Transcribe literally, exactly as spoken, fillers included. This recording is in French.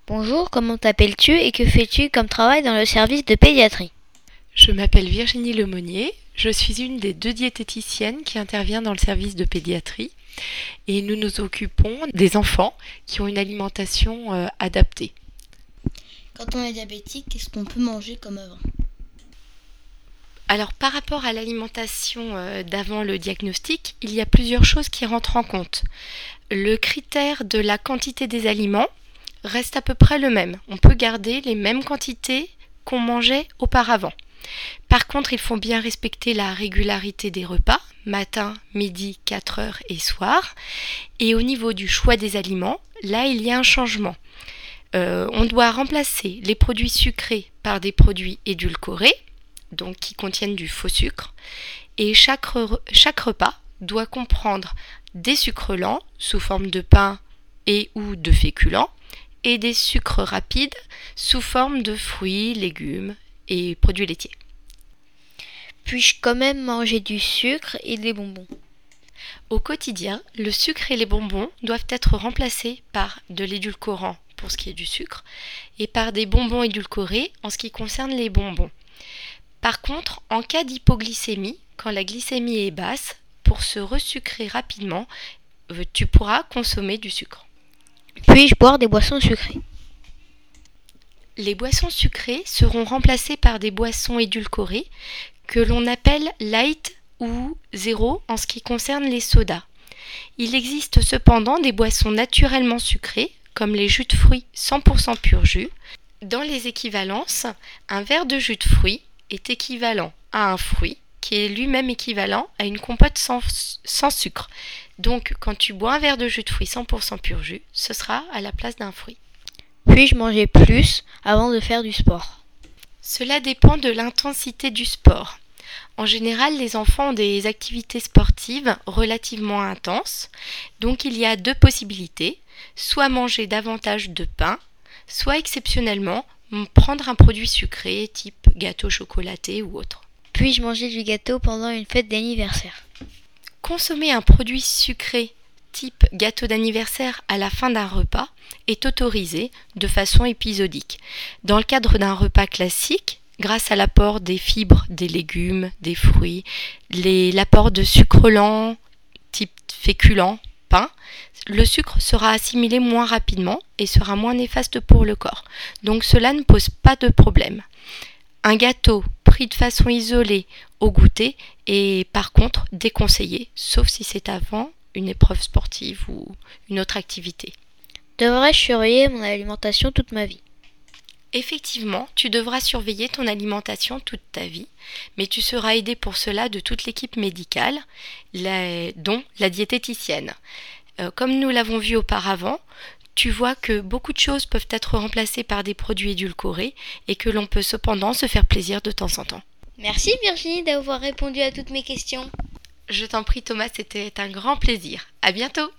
Bonjour, comment t'appelles-tu et que fais-tu comme travail dans le service de pédiatrie? Je m'appelle Virginie Lemonnier, je suis une des deux diététiciennes qui intervient dans le service de pédiatrie et nous nous occupons des enfants qui ont une alimentation euh, adaptée. Quand on est diabétique, qu'est-ce qu'on peut manger comme avant? Alors par rapport à l'alimentation euh, d'avant le diagnostic, il y a plusieurs choses qui rentrent en compte. Le critère de la quantité des aliments reste à peu près le même. On peut garder les mêmes quantités qu'on mangeait auparavant. Par contre, il faut bien respecter la régularité des repas, matin, midi, quatre heures et soir. Et au niveau du choix des aliments, là, il y a un changement. Euh, on doit remplacer les produits sucrés par des produits édulcorés, donc qui contiennent du faux sucre. Et chaque, re- chaque repas doit comprendre des sucres lents sous forme de pain et ou de féculents et des sucres rapides sous forme de fruits, légumes et produits laitiers. Puis-je quand même manger du sucre et des bonbons? Au quotidien, le sucre et les bonbons doivent être remplacés par de l'édulcorant pour ce qui est du sucre et par des bonbons édulcorés en ce qui concerne les bonbons. Par contre, en cas d'hypoglycémie, quand la glycémie est basse, pour se resucrer rapidement, tu pourras consommer du sucre. Puis-je boire des boissons sucrées? Les boissons sucrées seront remplacées par des boissons édulcorées que l'on appelle light ou zéro en ce qui concerne les sodas. Il existe cependant des boissons naturellement sucrées, comme les jus de fruits cent pour cent pur jus. Dans les équivalences, un verre de jus de fruits est équivalent à un fruit qui est lui-même équivalent à une compote sans, sans sucre. Donc, quand tu bois un verre de jus de fruits cent pour cent pur jus, ce sera à la place d'un fruit. Puis-je manger plus avant de faire du sport? Cela dépend de l'intensité du sport. En général, les enfants ont des activités sportives relativement intenses, donc il y a deux possibilités, soit manger davantage de pain, soit exceptionnellement prendre un produit sucré type gâteau chocolaté ou autre. Puis-je manger du gâteau pendant une fête d'anniversaire? Consommer un produit sucré type gâteau d'anniversaire à la fin d'un repas est autorisé de façon épisodique. Dans le cadre d'un repas classique, grâce à l'apport des fibres, des légumes, des fruits, les, l'apport de sucre lent, type féculent, pain, le sucre sera assimilé moins rapidement et sera moins néfaste pour le corps. Donc cela ne pose pas de problème. Un gâteau pris de façon isolée au goûter est par contre déconseillé, sauf si c'est avant une épreuve sportive ou une autre activité. Devrais-je surveiller mon alimentation toute ma vie? Effectivement, tu devras surveiller ton alimentation toute ta vie, mais tu seras aidé pour cela de toute l'équipe médicale, la, dont la diététicienne. Euh, comme nous l'avons vu auparavant, tu vois que beaucoup de choses peuvent être remplacées par des produits édulcorés et que l'on peut cependant se faire plaisir de temps en temps. Merci Virginie d'avoir répondu à toutes mes questions. Je t'en prie Thomas, c'était un grand plaisir. À bientôt!